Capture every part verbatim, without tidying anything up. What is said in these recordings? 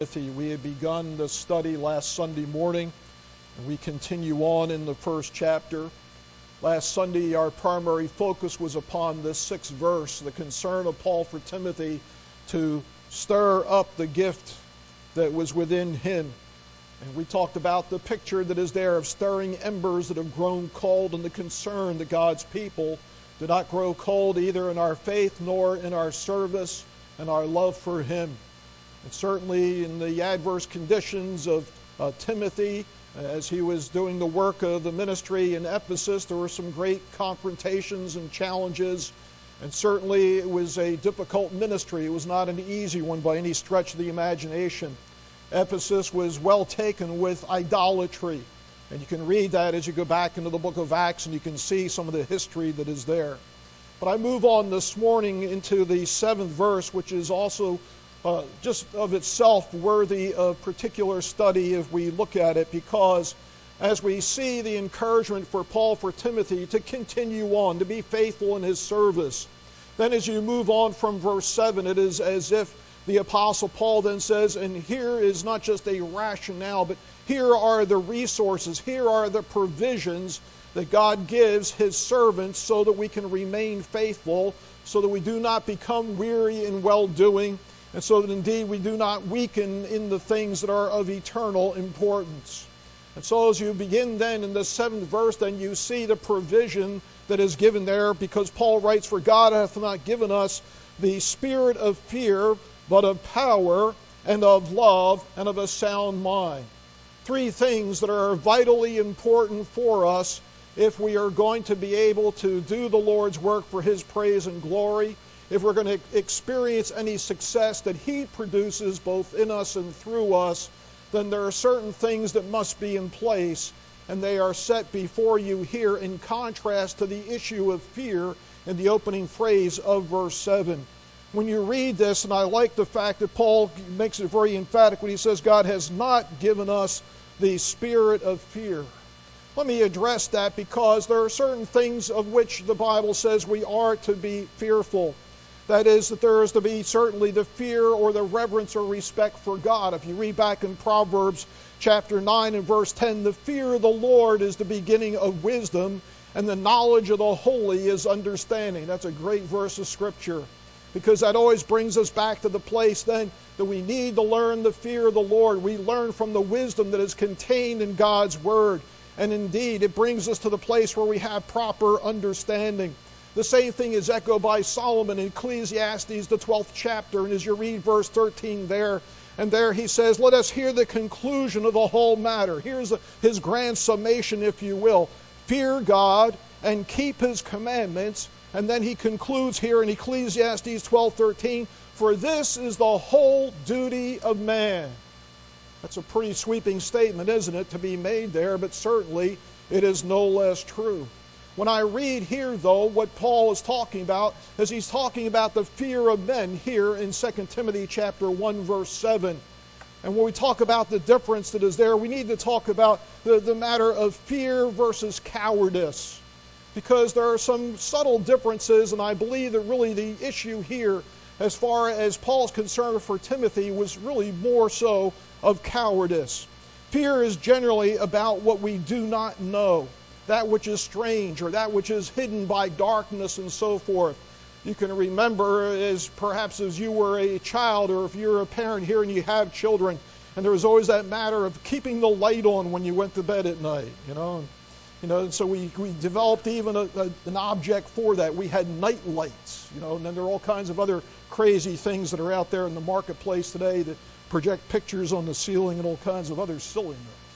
We had begun the study last Sunday morning, and we continue on in the first chapter. Last Sunday, our primary focus was upon this sixth verse, the concern of Paul for Timothy to stir up the gift that was within him. And we talked about the picture that is there of stirring embers that have grown cold, and the concern that God's people do not grow cold either in our faith nor in our service and our love for Him. And certainly in the adverse conditions of uh, Timothy, as he was doing the work of the ministry in Ephesus, there were some great confrontations and challenges. And certainly it was a difficult ministry. It was not an easy one by any stretch of the imagination. Ephesus was well taken with idolatry. And you can read that as you go back into the book of Acts, and you can see some of the history that is there. But I move on this morning into the seventh verse, which is also Uh, just of itself worthy of particular study if we look at it, because as we see the encouragement for Paul for Timothy to continue on, to be faithful in his service, then as you move on from verse seven, it is as if the Apostle Paul then says, and here is not just a rationale, but here are the resources, here are the provisions that God gives His servants so that we can remain faithful, so that we do not become weary in well-doing, and so that indeed we do not weaken in the things that are of eternal importance. And so as you begin then in the seventh verse, then you see the provision that is given there, because Paul writes, "For God hath not given us the spirit of fear, but of power and of love and of a sound mind." Three things that are vitally important for us if we are going to be able to do the Lord's work for His praise and glory, if we're going to experience any success that He produces both in us and through us, then there are certain things that must be in place, and they are set before you here in contrast to the issue of fear in the opening phrase of verse seven. When you read this, and I like the fact that Paul makes it very emphatic when he says God has not given us the spirit of fear. Let me address that, because there are certain things of which the Bible says we are to be fearful. That is, that there is to be certainly the fear or the reverence or respect for God. If you read back in Proverbs chapter nine and verse ten, the fear of the Lord is the beginning of wisdom, and the knowledge of the holy is understanding. That's a great verse of Scripture, because that always brings us back to the place then that we need to learn the fear of the Lord. We learn from the wisdom that is contained in God's Word, and indeed it brings us to the place where we have proper understanding. The same thing is echoed by Solomon in Ecclesiastes, the twelfth chapter. And as you read verse thirteen there, and there he says, "Let us hear the conclusion of the whole matter." Here's his grand summation, if you will. Fear God and keep His commandments. And then he concludes here in Ecclesiastes twelve thirteen, "For this is the whole duty of man." That's a pretty sweeping statement, isn't it, to be made there, but certainly it is no less true. When I read here, though, what Paul is talking about, is he's talking about the fear of men here in Second Timothy chapter one, verse seven. And when we talk about the difference that is there, we need to talk about the, the matter of fear versus cowardice, because there are some subtle differences, and I believe that really the issue here, as far as Paul's concern for Timothy, was really more so of cowardice. Fear is generally about what we do not know, that which is strange, or that which is hidden by darkness and so forth. You can remember, as perhaps as you were a child, or if you're a parent here and you have children, and there was always that matter of keeping the light on when you went to bed at night, you know. You know, so we, we developed even a, a, an object for that. We had night lights, you know, and then there are all kinds of other crazy things that are out there in the marketplace today that project pictures on the ceiling and all kinds of other silliness.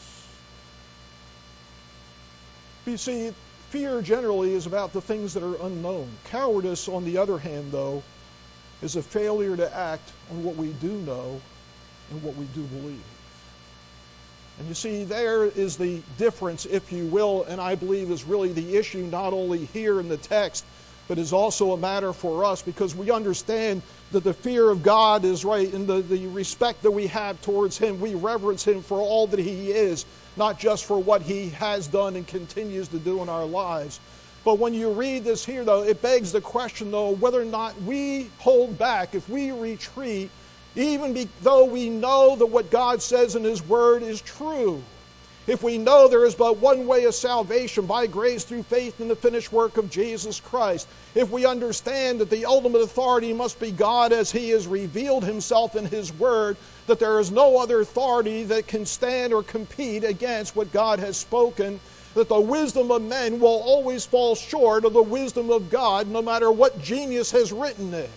You see, fear generally is about the things that are unknown. Cowardice, on the other hand, though, is a failure to act on what we do know and what we do believe. And you see, there is the difference, if you will, and I believe is really the issue not only here in the text, but is also a matter for us, because we understand that the fear of God is right, and the, the respect that we have towards Him. We reverence Him for all that He is, not just for what He has done and continues to do in our lives. But when you read this here, though, it begs the question, though, whether or not we hold back, if we retreat even be, though we know that what God says in His Word is true. If we know there is but one way of salvation, by grace through faith in the finished work of Jesus Christ. If we understand that the ultimate authority must be God as He has revealed Himself in His Word, that there is no other authority that can stand or compete against what God has spoken, that the wisdom of men will always fall short of the wisdom of God, no matter what genius has written it.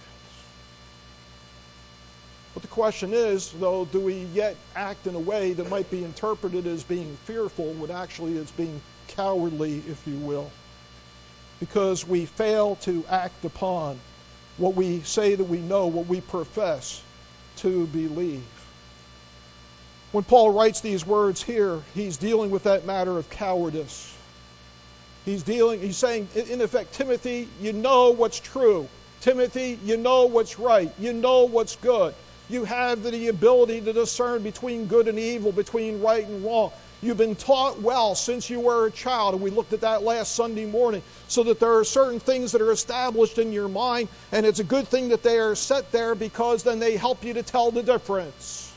But the question is, though, do we yet act in a way that might be interpreted as being fearful when actually it's being cowardly, if you will? Because we fail to act upon what we say that we know, what we profess to believe. When Paul writes these words here, he's dealing with that matter of cowardice. He's dealing, he's saying, in effect, Timothy, you know what's true. Timothy, you know what's right. You know what's good. You have the ability to discern between good and evil, between right and wrong. You've been taught well since you were a child, and we looked at that last Sunday morning, so that there are certain things that are established in your mind, and it's a good thing that they are set there because then they help you to tell the difference.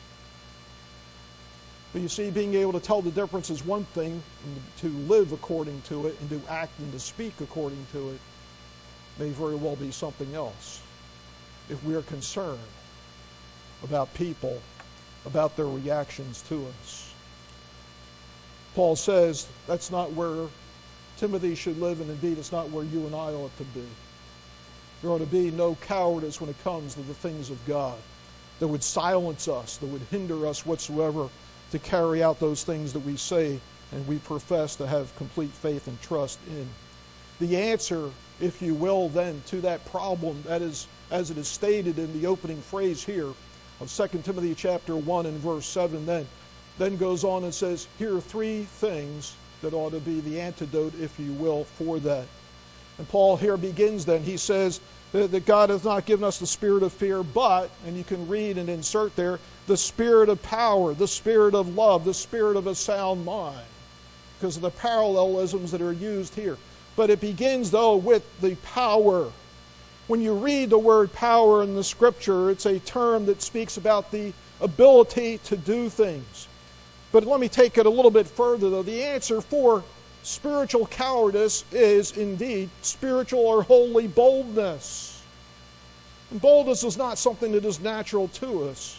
But you see, being able to tell the difference is one thing, and to live according to it and to act and to speak according to it may very well be something else. If we are concerned about people, about their reactions to us. Paul says that's not where Timothy should live, and indeed it's not where you and I ought to be. There ought to be no cowardice when it comes to the things of God that would silence us, that would hinder us whatsoever to carry out those things that we say and we profess to have complete faith and trust in. The answer, if you will, then, to that problem, that is, as it is stated in the opening phrase here of Second Timothy chapter one and verse seven, then, then goes on and says, here are three things that ought to be the antidote, if you will, for that. And Paul here begins then, he says that, that God has not given us the spirit of fear, but, and you can read and insert there, the spirit of power, the spirit of love, the spirit of a sound mind, because of the parallelisms that are used here. But it begins, though, with the power. When you read the word power in the Scripture, it's a term that speaks about the ability to do things. But let me take it a little bit further, though. The answer for spiritual cowardice is indeed spiritual or holy boldness. And boldness is not something that is natural to us,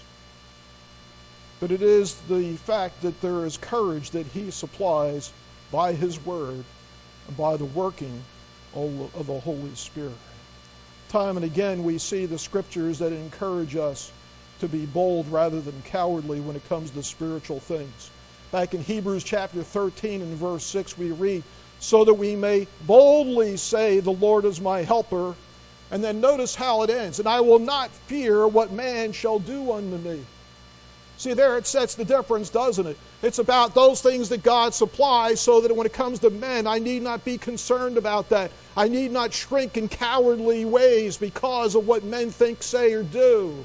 but it is the fact that there is courage that He supplies by His Word and by the working of the Holy Spirit. Time and again we see the Scriptures that encourage us to be bold rather than cowardly when it comes to spiritual things. Back in Hebrews chapter thirteen and verse six we read, so that we may boldly say, the Lord is my helper. And then notice how it ends, and I will not fear what man shall do unto me. See, there it sets the difference, doesn't it? It's about those things that God supplies so that when it comes to men, I need not be concerned about that. I need not shrink in cowardly ways because of what men think, say, or do.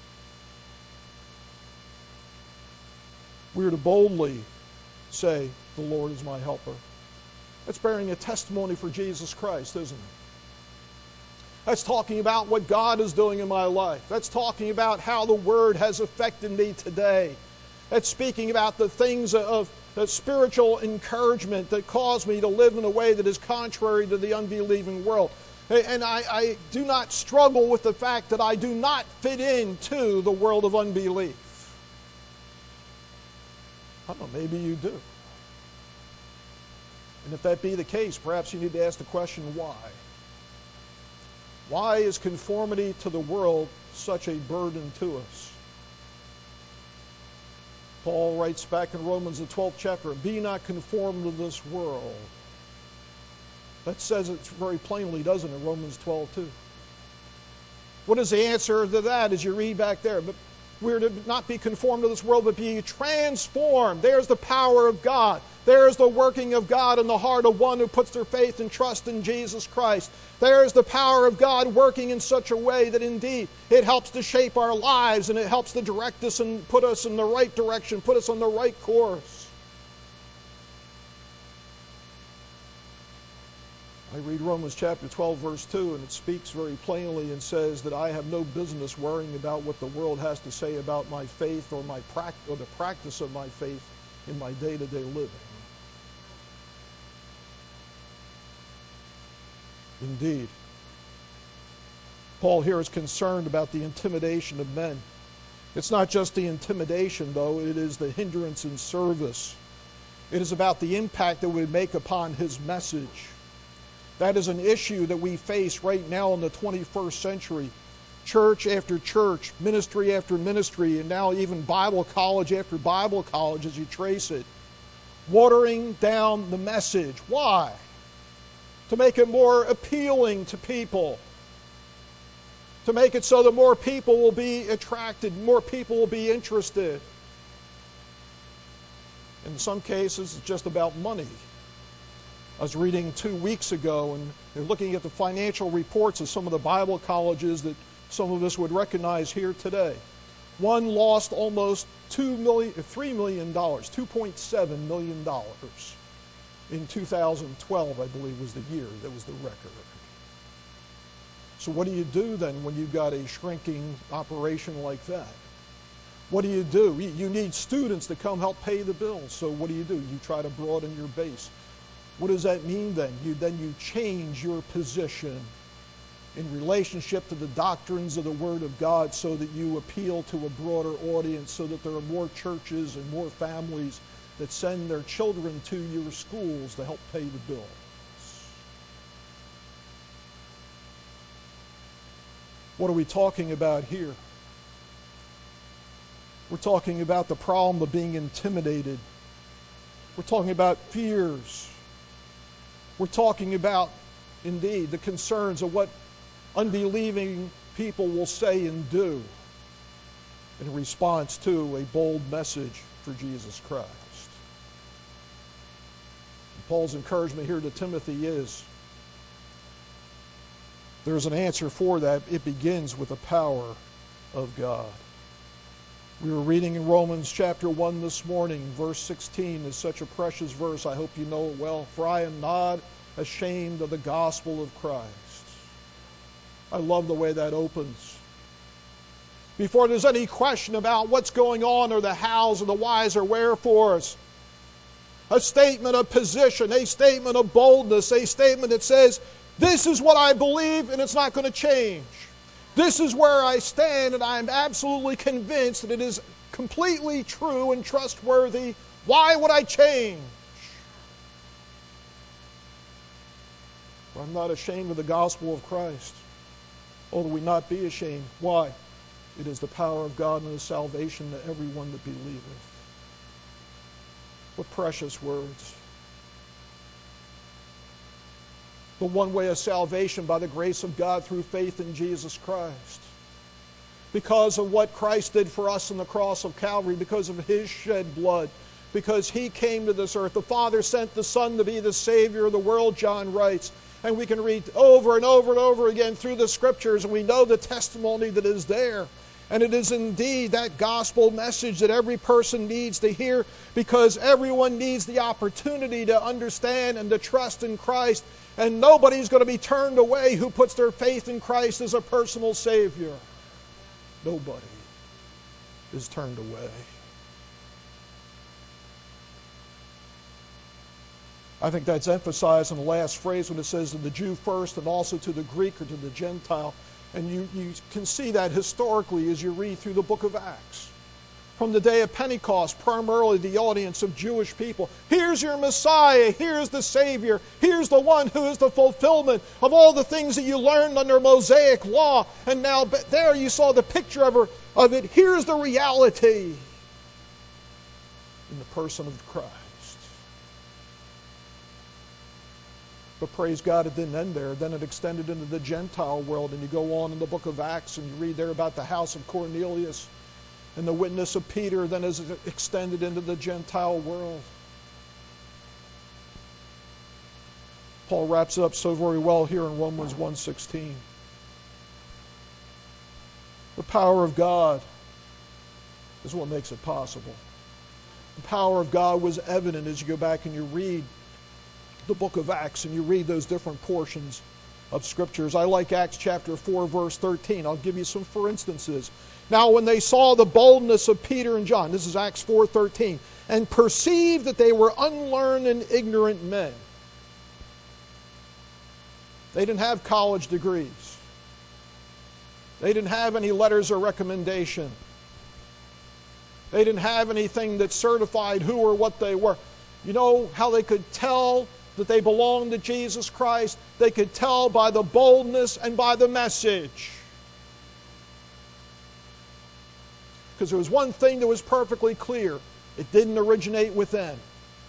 We are to boldly say, the Lord is my helper. That's bearing a testimony for Jesus Christ, isn't it? That's talking about what God is doing in my life. That's talking about how the Word has affected me today. That's speaking about the things of, of spiritual encouragement that cause me to live in a way that is contrary to the unbelieving world. And I, I do not struggle with the fact that I do not fit into the world of unbelief. I don't know, maybe you do. And if that be the case, perhaps you need to ask the question, why? Why is conformity to the world such a burden to us? Paul writes back in Romans the twelfth chapter, be not conformed to this world. That says it very plainly, doesn't it, Romans twelve two. What is the answer to that as you read back there? But we're to not be conformed to this world, but be transformed. There's the power of God. There's the working of God in the heart of one who puts their faith and trust in Jesus Christ. There's the power of God working in such a way that indeed it helps to shape our lives and it helps to direct us and put us in the right direction, put us on the right course. I read Romans chapter twelve, verse two, and it speaks very plainly and says that I have no business worrying about what the world has to say about my faith or my prac- or the practice of my faith in my day-to-day living. Indeed. Paul here is concerned about the intimidation of men. It's not just the intimidation, though, it is the hindrance in service. It is about the impact that it would make upon his message. That is an issue that we face right now in the twenty-first century. Church after church, ministry after ministry, and now even Bible college after Bible college as you trace it. Watering down the message. Why? To make it more appealing to people. To make it so that more people will be attracted, more people will be interested. In some cases, it's just about money. I was reading two weeks ago, and they're looking at the financial reports of some of the Bible colleges that some of us would recognize here today. One lost almost two million, three million dollars, two point seven million dollars in two thousand twelve, I believe, was the year that was the record. So what do you do then when you've got a shrinking operation like that? What do you do? You need students to come help pay the bills. So what do you do? You try to broaden your base. What does that mean then? You then you change your position in relationship to the doctrines of the Word of God so that you appeal to a broader audience, so that there are more churches and more families that send their children to your schools to help pay the bills. What are we talking about here? We're talking about the problem of being intimidated. We're talking about fears. We're talking about, indeed, the concerns of what unbelieving people will say and do in response to a bold message for Jesus Christ. And Paul's encouragement here to Timothy is there's an answer for that. It begins with the power of God. We were reading in Romans chapter one this morning. Verse sixteen is such a precious verse. I hope you know it well. For I am not ashamed of the gospel of Christ. I love the way that opens. Before there's any question about what's going on or the hows or the whys or wherefores, a statement of position, a statement of boldness, a statement that says, this is what I believe and it's not going to change. This is where I stand, and I am absolutely convinced that it is completely true and trustworthy. Why would I change? For I'm not ashamed of the gospel of Christ. Oh, that we not be ashamed. Why? It is the power of God and the salvation to everyone that believeth. What precious words. The one way of salvation by the grace of God through faith in Jesus Christ. Because of what Christ did for us on the cross of Calvary, because of His shed blood, because He came to this earth. The Father sent the Son to be the Savior of the world, John writes. And we can read over and over and over again through the Scriptures, and we know the testimony that is there. And it is indeed that gospel message that every person needs to hear, because everyone needs the opportunity to understand and to trust in Christ. And nobody's going to be turned away who puts their faith in Christ as a personal Savior. Nobody is turned away. I think that's emphasized in the last phrase when it says to the Jew first and also to the Greek or to the Gentile. And you, you can see that historically as you read through the book of Acts. From the day of Pentecost, primarily the audience of Jewish people. Here's your Messiah. Here's the Savior. Here's the one who is the fulfillment of all the things that you learned under Mosaic law. And now there you saw the picture of, her, of it. Here's the reality in the person of Christ. But praise God, it didn't end there. Then it extended into the Gentile world. And you go on in the book of Acts and you read there about the house of Cornelius. And the witness of Peter then is extended into the Gentile world. Paul wraps it up so very well here in Romans one sixteen. The power of God is what makes it possible. The power of God was evident as you go back and you read the book of Acts and you read those different portions of Scriptures. I like Acts chapter four, verse thirteen. I'll give you some for instances. Now when they saw the boldness of Peter and John, this is Acts four thirteen, and perceived that they were unlearned and ignorant men. They didn't have college degrees. They didn't have any letters of recommendation. They didn't have anything that certified who or what they were. You know how they could tell that they belonged to Jesus Christ? They could tell by the boldness and by the message. Because there was one thing that was perfectly clear. It didn't originate within.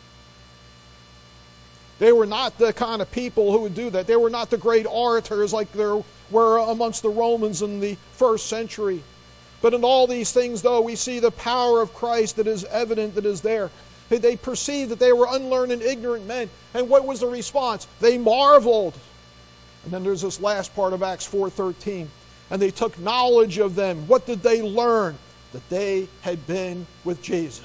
They were not the kind of people who would do that. They were not the great orators like there were amongst the Romans in the first century. But in all these things, though, we see the power of Christ that is evident, that is there. They perceived that they were unlearned and ignorant men. And what was the response? They marveled. And then there's this last part of Acts four thirteen. And they took knowledge of them. What did they learn? That they had been with Jesus.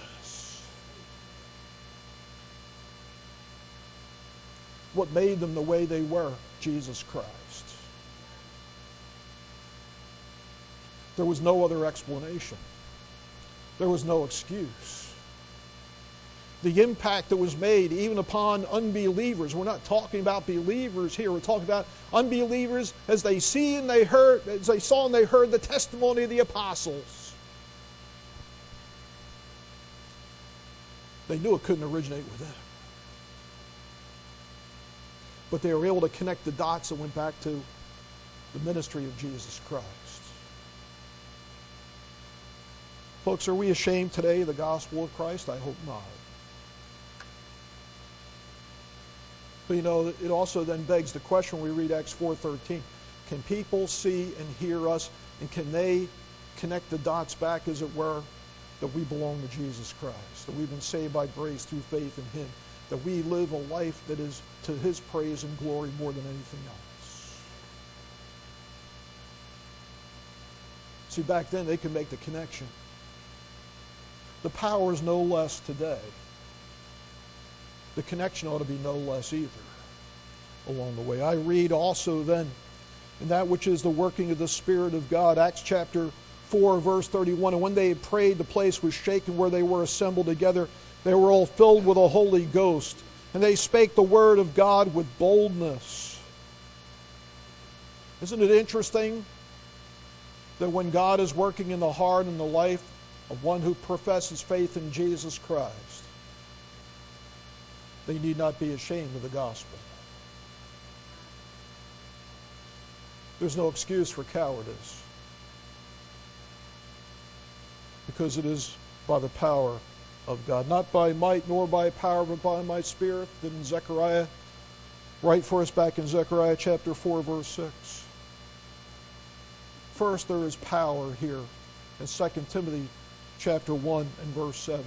What made them the way they were? Jesus Christ. There was no other explanation. There was no excuse. The impact that was made even upon unbelievers. We're not talking about believers here. We're talking about unbelievers as they see and they heard, as they saw and they heard the testimony of the apostles. They knew it couldn't originate with them. But they were able to connect the dots that went back to the ministry of Jesus Christ. Folks, are we ashamed today of the gospel of Christ? I hope not. But you know, it also then begs the question when we read Acts four thirteen. Can people see and hear us, and can they connect the dots back, as it were, that we belong to Jesus Christ, that we've been saved by grace through faith in Him, that we live a life that is to His praise and glory more than anything else? See, back then they could make the connection. The power is no less today. The connection ought to be no less either along the way. I read also then in that which is the working of the Spirit of God, Acts chapter four, verse thirty-one, and when they had prayed, the place was shaken where they were assembled together. They were all filled with the Holy Ghost, and they spake the word of God with boldness. Isn't it interesting that when God is working in the heart and the life of one who professes faith in Jesus Christ, they need not be ashamed of the gospel? There's no excuse for cowardice, because it is by the power of God, not by might nor by power, but by my Spirit. Didn't Zechariah write for us back in Zechariah chapter four, verse six? First, there is power here in Second Timothy chapter one and verse seven.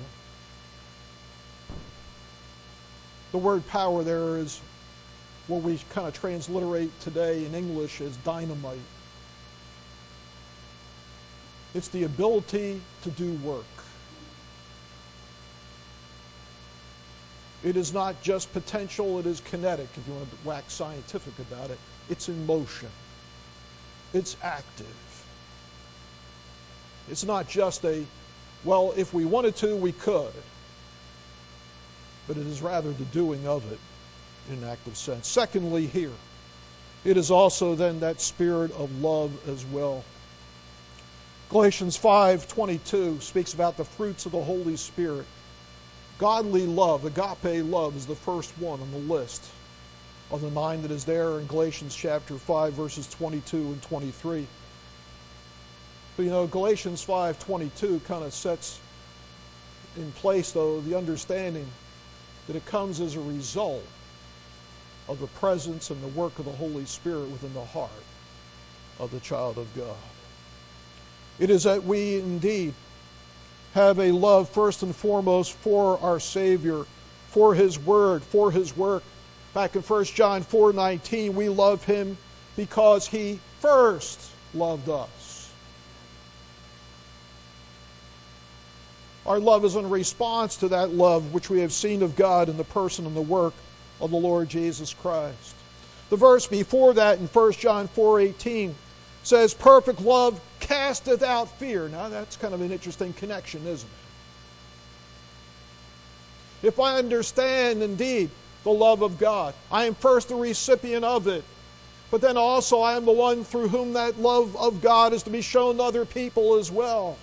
The word power there is what we kind of transliterate today in English as dynamite. It's the ability to do work. It is not just potential, it is kinetic, if you want to wax scientific about it. It's in motion. It's active. It's not just a, well, if we wanted to, we could. But it is rather the doing of it in an active sense. Secondly, here, it is also then that spirit of love as well. Galatians five twenty-two speaks about the fruits of the Holy Spirit. Godly love, agape love, is the first one on the list of the nine that is there in Galatians chapter five, verses twenty-two and twenty-three. But you know, Galatians five twenty-two kind of sets in place, though, the understanding that it comes as a result of the presence and the work of the Holy Spirit within the heart of the child of God. It is that we indeed have a love first and foremost for our Savior, for His Word, for His work. Back in First John four nineteen, we love Him because He first loved us. Our love is in response to that love which we have seen of God in the person and the work of the Lord Jesus Christ. The verse before that in First John four eighteen says, perfect love casteth out fear. Now that's kind of an interesting connection, isn't it? If I understand indeed the love of God, I am first the recipient of it, but then also I am the one through whom that love of God is to be shown to other people as well.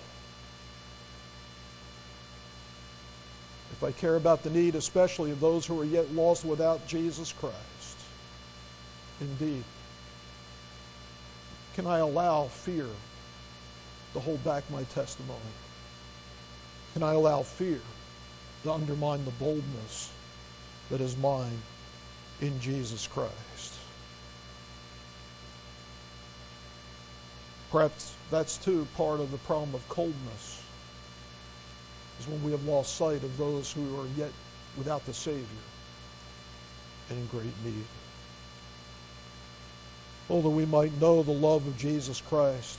If I care about the need, especially of those who are yet lost without Jesus Christ, indeed, can I allow fear to hold back my testimony? Can I allow fear to undermine the boldness that is mine in Jesus Christ? Perhaps that's too part of the problem of coldness, is when we have lost sight of those who are yet without the Savior and in great need. Oh, that we might know the love of Jesus Christ.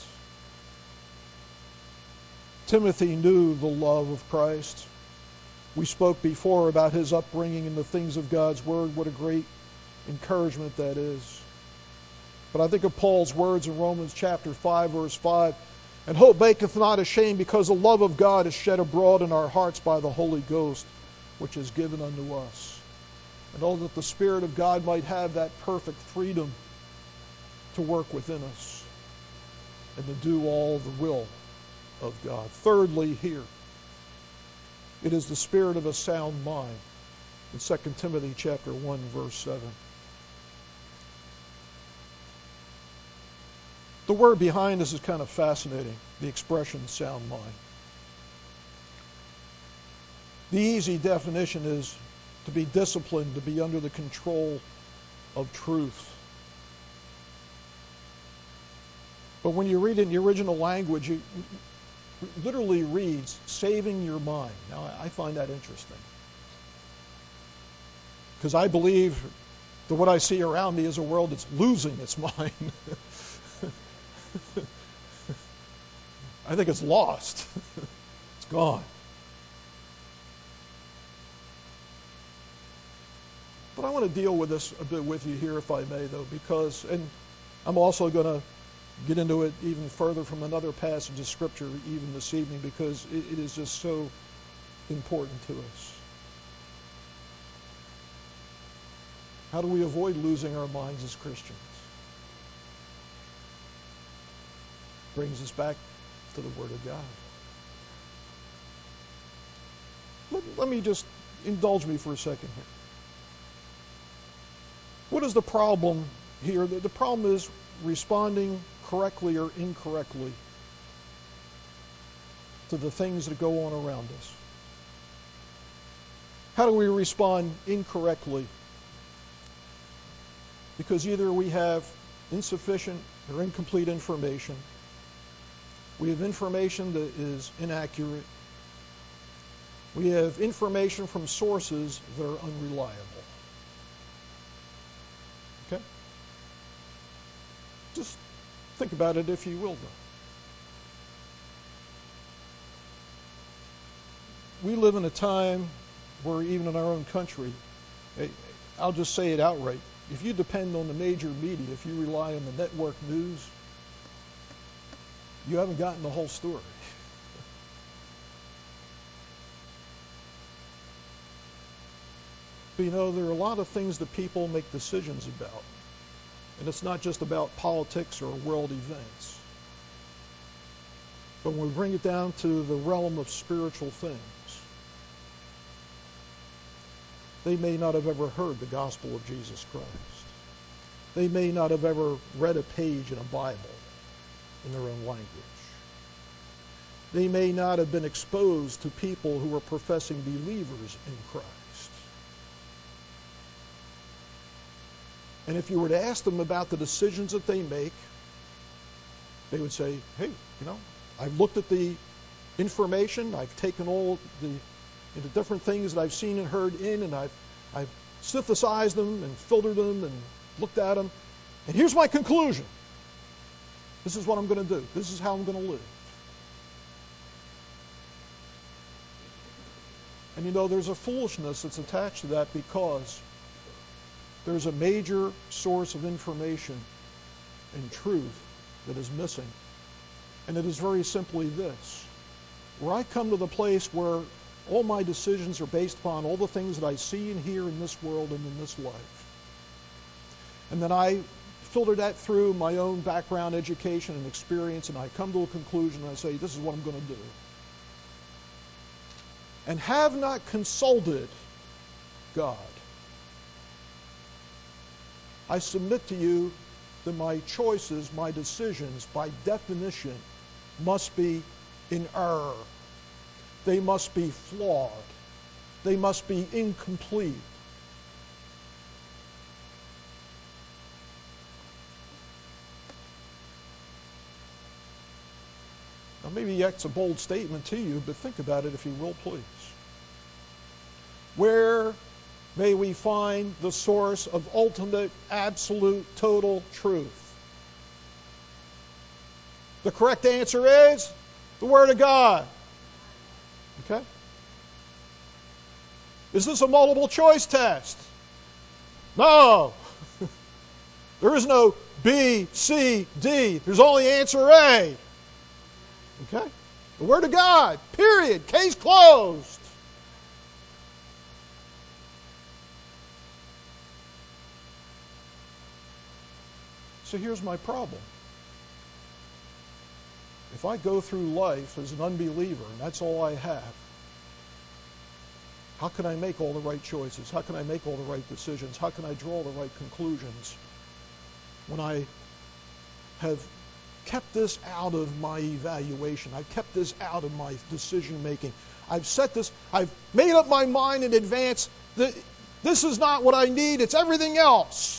Timothy knew the love of Christ. We spoke before about his upbringing in the things of God's Word. What a great encouragement that is. But I think of Paul's words in Romans chapter five, verse five. And hope maketh not ashamed, because the love of God is shed abroad in our hearts by the Holy Ghost, which is given unto us. And oh, that the Spirit of God might have that perfect freedom to work within us and to do all the will of God. Thirdly, here, it is the spirit of a sound mind in Second Timothy chapter one, verse seven. The word behind this is kind of fascinating, the expression sound mind. The easy definition is to be disciplined, to be under the control of truth. But when you read it in the original language, it literally reads, saving your mind. Now, I find that interesting, because I believe that what I see around me is a world that's losing its mind. I think it's lost. It's gone. But I want to deal with this a bit with you here, if I may, though, because, and I'm also going to get into it even further from another passage of Scripture even this evening, because it, it is just so important to us. How do we avoid losing our minds as Christians? Brings us back to the Word of God. Let, let me just indulge me for a second here. What is the problem here? The, the problem is responding correctly or incorrectly to the things that go on around us. How do we respond incorrectly? Because either we have insufficient or incomplete information, we have information that is inaccurate, we have information from sources that are unreliable. Okay? Just think about it, if you will, though. We live in a time where even in our own country, I'll just say it outright, if you depend on the major media, if you rely on the network news, you haven't gotten the whole story. But you know, there are a lot of things that people make decisions about. And it's not just about politics or world events. But when we bring it down to the realm of spiritual things, they may not have ever heard the gospel of Jesus Christ. They may not have ever read a page in a Bible in their own language. They may not have been exposed to people who were professing believers in Christ. And if you were to ask them about the decisions that they make, they would say, hey, you know, I've looked at the information, I've taken all the, the different things that I've seen and heard in, and I've, I've synthesized them and filtered them and looked at them, and here's my conclusion. This is what I'm going to do. This is how I'm going to live. And you know, there's a foolishness that's attached to that, because there's a major source of information and truth that is missing. And it is very simply this. Where I come to the place where all my decisions are based upon all the things that I see and hear in this world and in this life. And then I filter that through my own background, education, and experience, and I come to a conclusion and I say, this is what I'm going to do. And have not consulted God. I submit to you that my choices, my decisions, by definition, must be in error. They must be flawed. They must be incomplete. Now, maybe that's a bold statement to you, but think about it if you will, please. Where may we find the source of ultimate, absolute, total truth? The correct answer is the Word of God. Okay? Is this a multiple choice test? No. There is no B, C, D. There's only answer A. Okay? The Word of God. Period. Case closed. So here's my problem. If I go through life as an unbeliever, and that's all I have, how can I make all the right choices? How can I make all the right decisions? How can I draw the right conclusions when I have kept this out of my evaluation? I've kept this out of my decision making. I've set this, I've made up my mind in advance that this is not what I need, it's everything else.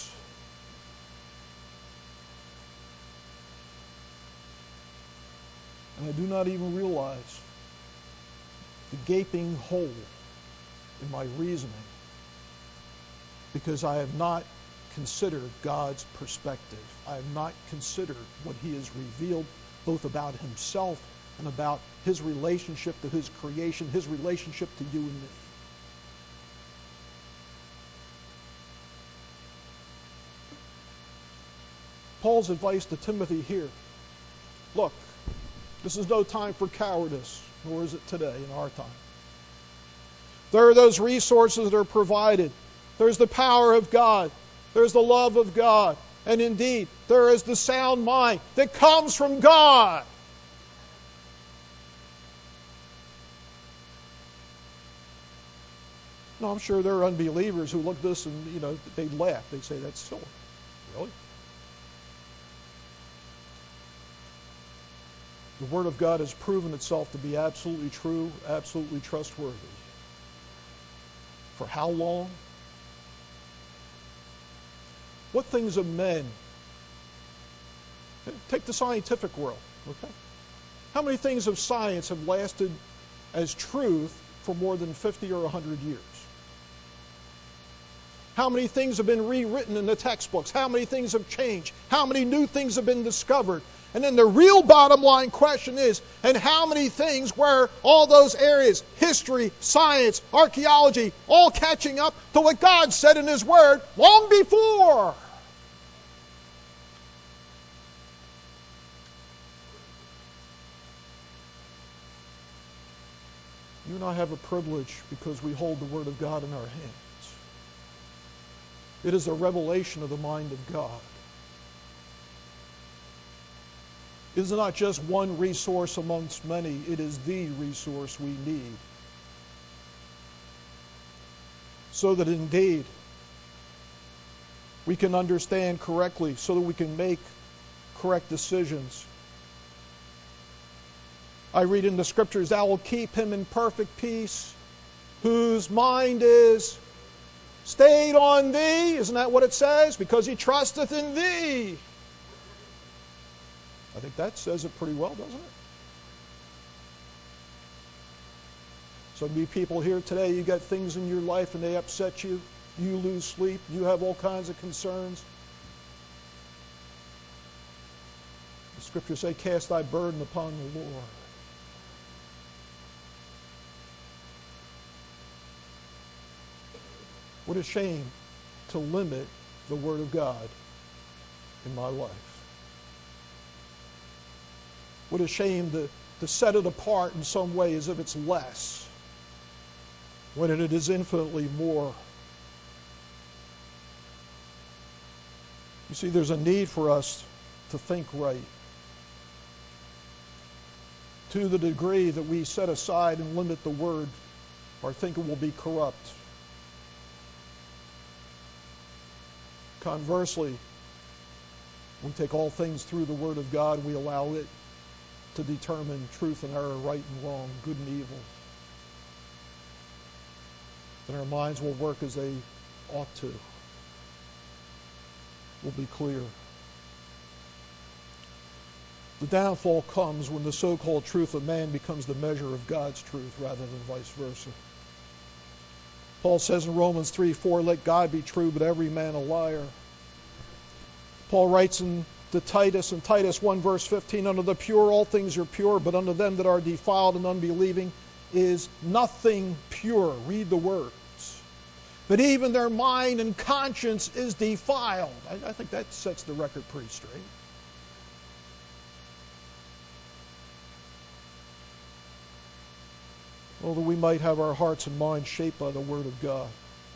And I do not even realize the gaping hole in my reasoning because I have not considered God's perspective. I have not considered what He has revealed both about Himself and about His relationship to His creation, His relationship to you and me. Paul's advice to Timothy here, look, this is no time for cowardice, nor is it today in our time. There are those resources that are provided. There's the power of God. There's the love of God. And indeed, there is the sound mind that comes from God. No, I'm sure there are unbelievers who look at this and, you know, they'd laugh. They'd say, that's silly. Really? The Word of God has proven itself to be absolutely true, absolutely trustworthy. For how long? What things of men? Take the scientific world, okay? How many things of science have lasted as truth for more than fifty or one hundred years? How many things have been rewritten in the textbooks? How many things have changed? How many new things have been discovered? And then the real bottom line question is, and how many things were all those areas, history, science, archaeology, all catching up to what God said in His Word long before? You and I have a privilege because we hold the Word of God in our hands. It is a revelation of the mind of God. It is not just one resource amongst many. It is the resource we need. So that indeed we can understand correctly, so that we can make correct decisions. I read in the Scriptures, thou will keep him in perfect peace, whose mind is stayed on thee. Isn't that what it says? Because he trusteth in thee. I think that says it pretty well, doesn't it? So many people here today, you got things in your life and they upset you. You lose sleep. You have all kinds of concerns. The Scriptures say, cast thy burden upon the Lord. What a shame to limit the Word of God in my life. What a shame to, to set it apart in some way as if it's less, when it is infinitely more. You see, there's a need for us to think right. To the degree that we set aside and limit the Word, our thinking will be corrupt. Conversely, we take all things through the Word of God, we allow it to determine truth and error, right and wrong, good and evil. Then our minds will work as they ought to. Will be clear. The downfall comes when the so-called truth of man becomes the measure of God's truth rather than vice versa. Paul says in Romans three four, let God be true, but every man a liar. Paul writes in to Titus, in Titus one verse fifteen, unto the pure all things are pure, but unto them that are defiled and unbelieving is nothing pure. Read the words. But even their mind and conscience is defiled. I, I think that sets the record pretty straight. Although we might have our hearts and minds shaped by the Word of God,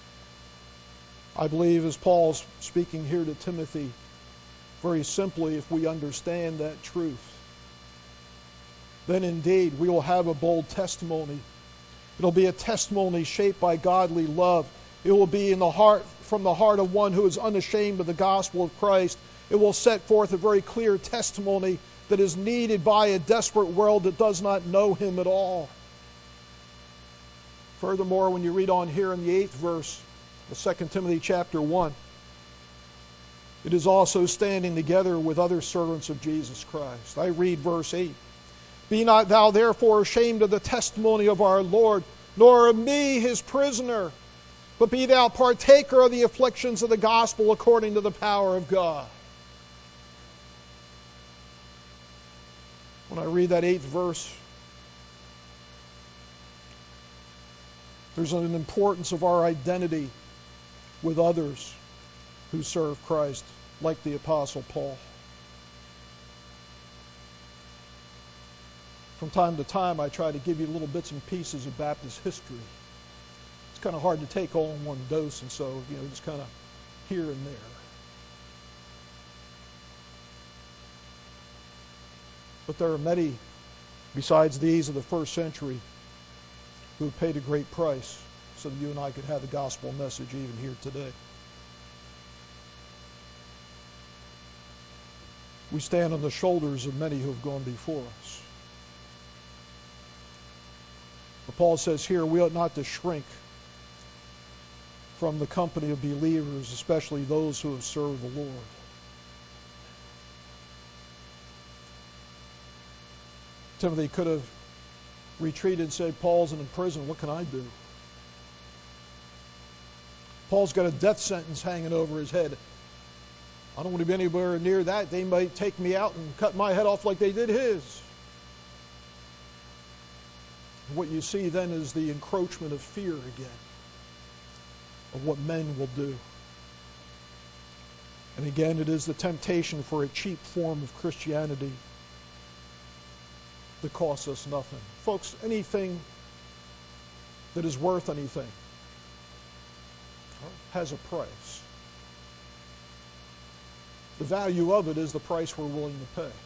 I believe, as Paul's speaking here to Timothy, very simply, if we understand that truth, then indeed we will have a bold testimony. It'll be a testimony shaped by godly love. It will be in the heart, from the heart of one who is unashamed of the gospel of Christ. It will set forth a very clear testimony that is needed by a desperate world that does not know Him at all. Furthermore, when you read on here in the eighth verse of Second Timothy chapter one, it is also standing together with other servants of Jesus Christ. I read verse eight. Be not thou therefore ashamed of the testimony of our Lord, nor of me his prisoner, but be thou partaker of the afflictions of the gospel according to the power of God. When I read that eighth verse, there's an importance of our identity with others who serve Christ, like the Apostle Paul. From time to time, I try to give you little bits and pieces of Baptist history. It's kind of hard to take all in one dose, and so, you know, just kind of here and there. But there are many, besides these of the first century, who paid a great price so that you and I could have the gospel message even here today. We stand on the shoulders of many who have gone before us. But Paul says here, we ought not to shrink from the company of believers, especially those who have served the Lord. Timothy could have retreated and said, Paul's in prison, what can I do? Paul's got a death sentence hanging over his head. I don't want to be anywhere near that. They might take me out and cut my head off like they did his. What you see then is the encroachment of fear again, of what men will do. And again, it is the temptation for a cheap form of Christianity that costs us nothing. Folks, anything that is worth anything has a price. The value of it is the price we're willing to pay.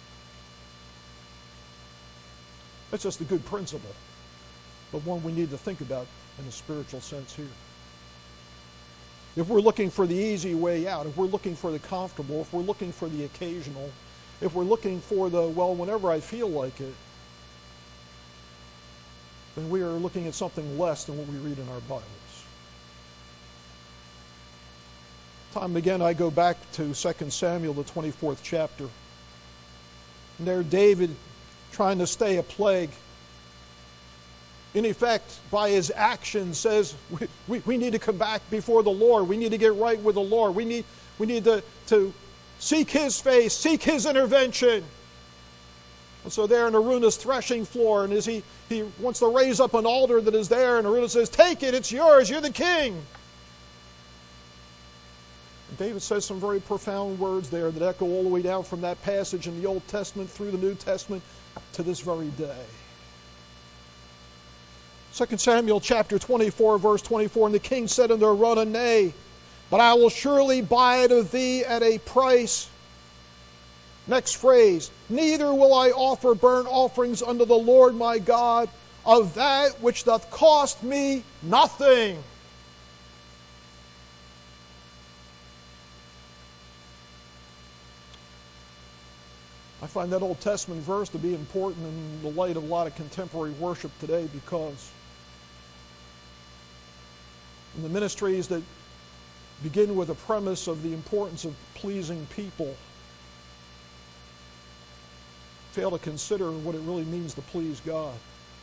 That's just a good principle, but one we need to think about in a spiritual sense here. If we're looking for the easy way out, if we're looking for the comfortable, if we're looking for the occasional, if we're looking for the, well, whenever I feel like it, then we are looking at something less than what we read in our Bibles. Time and again, I go back to Second Samuel, the twenty-fourth chapter. And there David, trying to stay a plague, in effect, by his actions, says, we, we, we need to come back before the Lord. We need to get right with the Lord. We need, we need to, to seek His face, seek His intervention. And so there in Araunah's threshing floor, and as he, he wants to raise up an altar that is there, and Araunah says, take it, it's yours, you're the king. David says some very profound words there that echo all the way down from that passage in the Old Testament through the New Testament to this very day. Second Samuel chapter twenty-four, verse twenty-four, and the king said unto Araunah, Nay, but I will surely buy it of thee at a price. Next phrase, neither will I offer burnt offerings unto the Lord my God of that which doth cost me nothing. I find that Old Testament verse to be important in the light of a lot of contemporary worship today, because in the ministries that begin with a premise of the importance of pleasing people fail to consider what it really means to please God.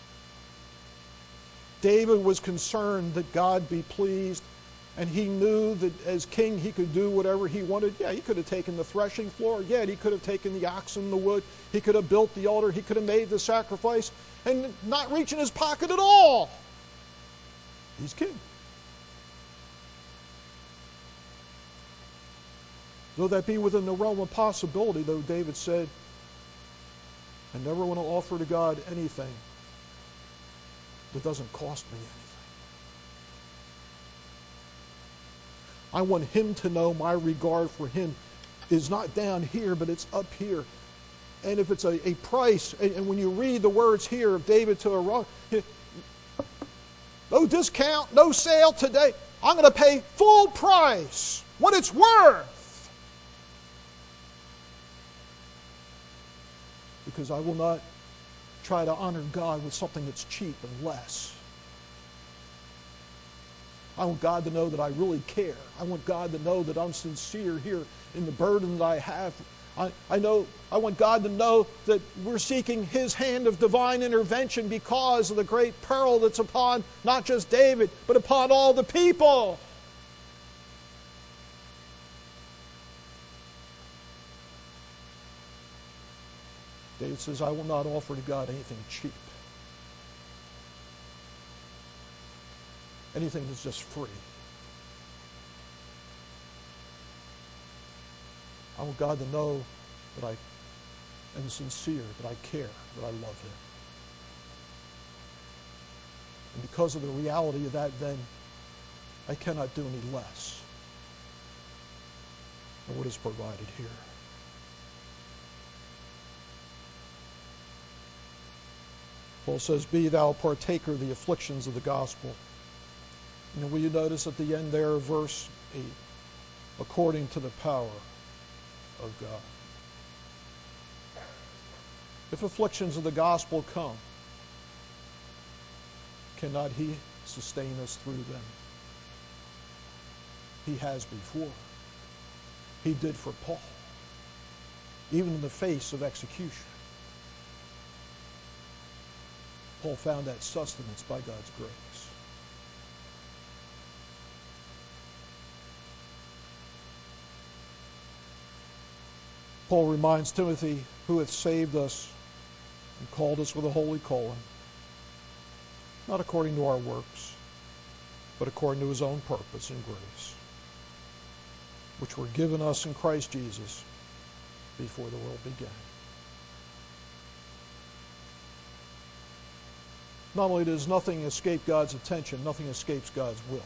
David was concerned that God be pleased, and he knew that as king he could do whatever he wanted. Yeah, he could have taken the threshing floor. Yeah, he could have taken the oxen, the wood. He could have built the altar. He could have made the sacrifice and not reach in his pocket at all. He's king. Though that be within the realm of possibility, though, David said, I never want to offer to God anything that doesn't cost me anything. I want him to know my regard for him is not down here, but it's up here. And if it's a, a price, and, and when you read the words here of David to Araunah, no discount, no sale today. I'm going to pay full price, what it's worth. Because I will not try to honor God with something that's cheap and less. I want God to know that I really care. I want God to know that I'm sincere here in the burden that I have. I, I know I want God to know that we're seeking his hand of divine intervention because of the great peril that's upon not just David, but upon all the people. David says, I will not offer to God anything cheap. Anything that's just free. I want God to know that I am sincere, that I care, that I love him. And because of the reality of that, then, I cannot do any less than what is provided here. Paul says, be thou partaker of the afflictions of the gospel. And will you notice at the end there of verse eight, according to the power of God. If afflictions of the gospel come, cannot he sustain us through them? He has before. He did for Paul, even in the face of execution. Paul found that sustenance by God's grace. Paul reminds Timothy, who hath saved us and called us with a holy calling, not according to our works, but according to his own purpose and grace, which were given us in Christ Jesus before the world began. Not only does nothing escape God's attention, nothing escapes God's will,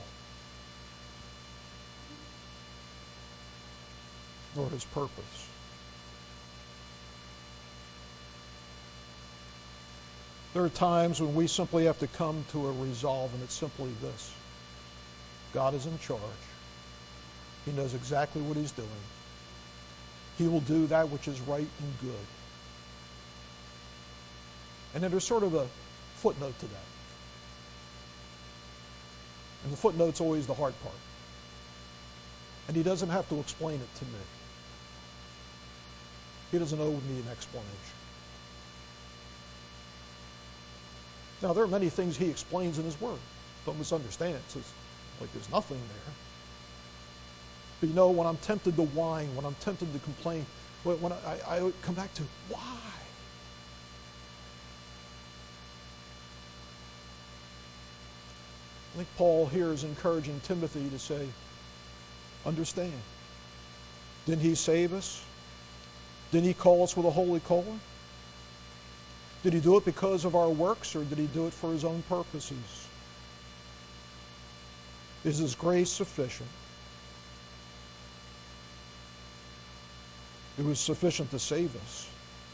nor his purpose. There are times when we simply have to come to a resolve, and it's simply this. God is in charge. He knows exactly what he's doing. He will do that which is right and good. And then there's sort of a footnote to that. And the footnote's always the hard part. And he doesn't have to explain it to me. He doesn't owe me an explanation. Now, there are many things he explains in his word. Don't misunderstand. It's like there's nothing there. But you know, when I'm tempted to whine, when I'm tempted to complain, when I, I come back to why? I think Paul here is encouraging Timothy to say, understand, Didn't he save us? Didn't he call us with a holy calling? Did he do it because of our works, or did he do it for his own purposes? Is his grace sufficient? It was sufficient to save us.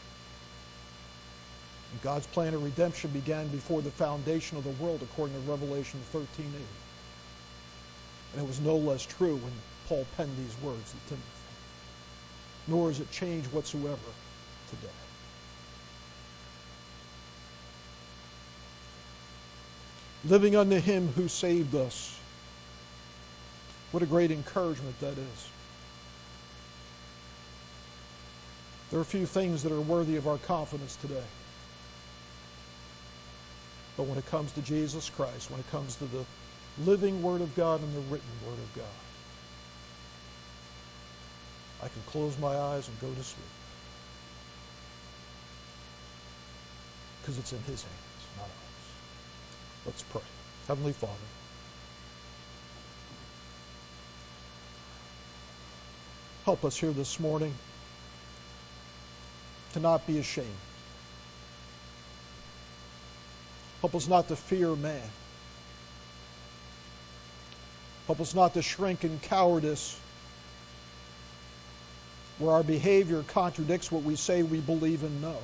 And God's plan of redemption began before the foundation of the world, according to Revelation thirteen eight. And it was no less true when Paul penned these words to Timothy. Nor has it changed whatsoever today. Living unto him who saved us. What a great encouragement that is. There are a few things that are worthy of our confidence today. But when it comes to Jesus Christ, when it comes to the living Word of God and the written Word of God, I can close my eyes and go to sleep. Because it's in his hands, not ours. Let's pray. Heavenly Father, help us here this morning to not be ashamed. Help us not to fear man. Help us not to shrink in cowardice where our behavior contradicts what we say we believe and know.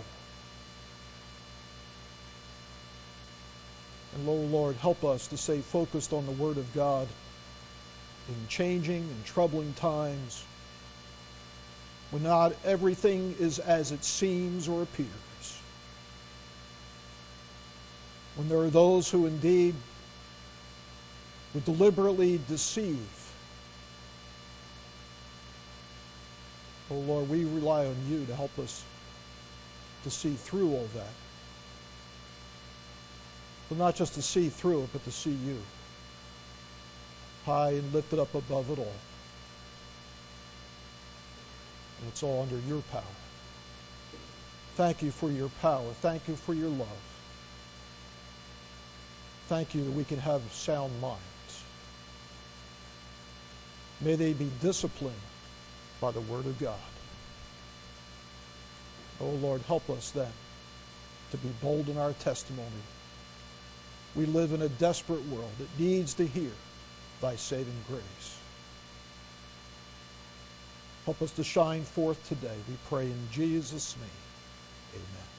And Lord, Lord, help us to stay focused on the Word of God in changing and troubling times when not everything is as it seems or appears. When there are those who indeed would deliberately deceive. Oh Lord, we rely on you to help us to see through all that. But not just to see through it, but to see you high and lifted up above it all. And it's all under your power. Thank you for your power. Thank you for your love. Thank you that we can have sound minds. May they be disciplined by the Word of God. Oh Lord, help us then to be bold in our testimony. We live in a desperate world that needs to hear thy saving grace. Help us to shine forth today, we pray in Jesus' name. Amen.